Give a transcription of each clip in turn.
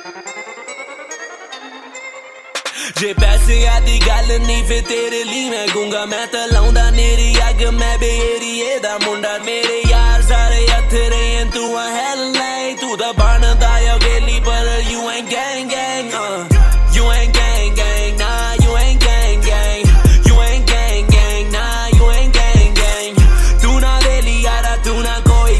जे पैसियां दी गल नहीं फिर तेरे लिए मैं गूंगा मैं तां लाउंदा नेरी अग मैं बेरिए दा मुंडा मेरे यार सारे हत्थरे तू हैल नहीं तू दा बनदा या गेली पर you ain't gang gang you ain't gang gang nah you ain't gang gang you ain't gang gang nah you ain't gang gang तू ना वेली यारा तू ना कोई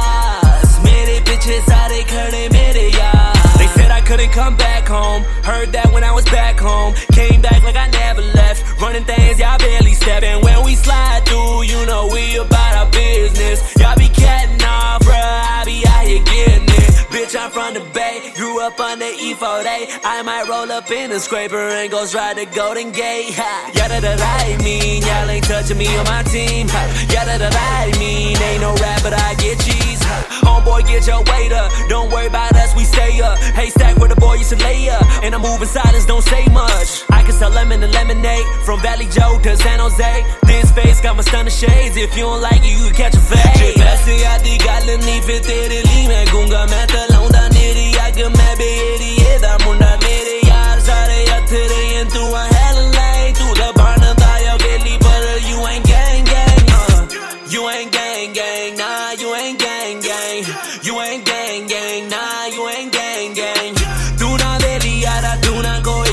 खास मेरे पीछे सारे खड़े मेरे यार they said I couldn't come back home heard that when I was back home came back like I never left running things y'all barely step and when we slide through you know we about our business y'all be catting off bruh I be out here getting it bitch I'm from the Bay grew up under E4A I might roll up in a scraper and go straight to Golden Gate yeah that I mean y'all ain't touching me or my team yeah that I mean ain't no rap but I get cheese homeboy get your weight up don't worry about us we stay up haystack where the boy used to lay up and I'm moving silence don't say much I can sell lemon and lemonade from Valley Joe to San Jose this face got my stunner shades if you don't like it you can catch a fade je paisiyan di gall nahi fir tere liye main gunga main ta launda neri ag main beriye da munda mere yaar sare hathre tu hell nahi tu da banda ya geli par you ain't gang gang you ain't gang gang nah you ain't gang gang you ain't gang gang nah you ain't gang gang tu na veli yara tu na koi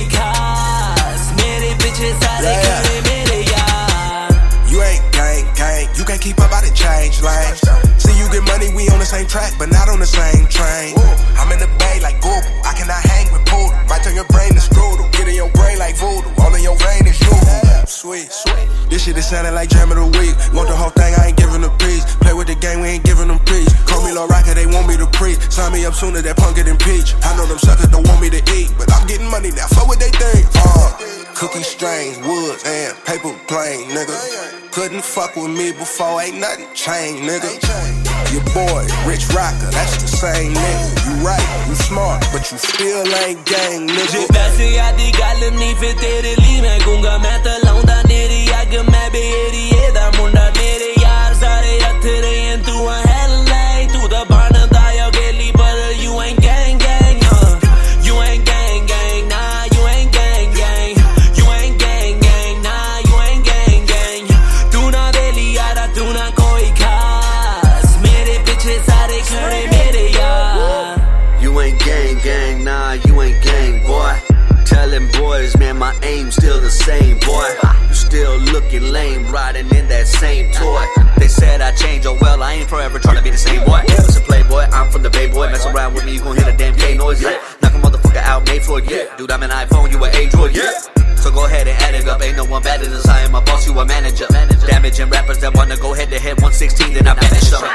khas mere piche sare khade mere yaar you ain't gang gang you can't keep up out of change lane see you get money we on the same track but not on the same train I'm in the Bay like Google I cannot hang with poodle might turn your brain to strudel get in your brain like voodoo all in your vein is you sweet this shit is sounding like jam of the week want the whole thing I ain't giving them peace play with the game we ain't giving them peace call me Lil Rocker they want me to preach sign me up sooner that punk get impeached I know them suckers don't want me to eat but I'm getting money now fuck what they think cookie strings woods and paper plane nigga couldn't fuck with me before ain't nothing changed nigga your boy Rich Rocker that's the same nigga you right you smart but you still ain't gang nigga je paisiyan di gall nahi fir tere liye main gunga main ta launda neri ag main beriye da munda mere yaar sare hathre tu hell nahi tu da banda ya geli par you ain't gang gang you ain't gang gang nah you ain't gang gang you ain't gang gang nah you ain't gang gang tu na veli yara tu na koi khas mere piche sare khade mere yaar you ain't gang gang nah you ain't gang boy tell them boys man my aim still the same boy you still looking lame riding in that same toy they said I changed oh well I ain't forever trying to be the same boy it's a playboy I'm from the Bay boy mess around with me you gon' hear the damn K noise yeah knock a motherfucker out made for it yeah dude I'm an iPhone you an Android yeah so go ahead and add it up ain't no one better than I am a boss you a manager damaging rappers that wanna go head to head 116 then I banish them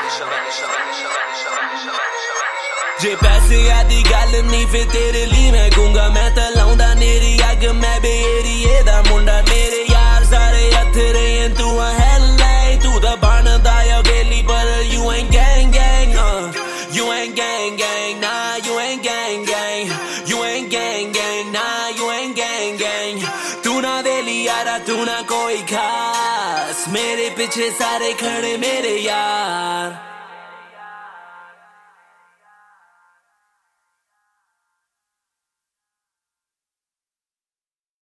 je paisiyan di gall nahi fir tere liye main gunga main ta launda neri ag main beriye da munda mere yaar sare hathre tu hell nahi tu da banda ya geli par you ain't gang gang you ain't gang gang nah you ain't gang gang you ain't gang gang nah you ain't gang gang tu na veli yara tu na koi khas mere piche sare khade mere yaar